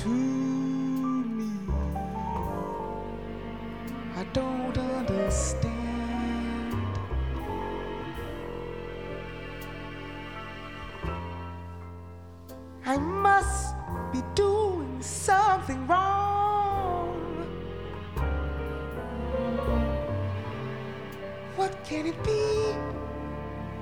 to me. I don't understand. I must be doing something wrong. What can it be?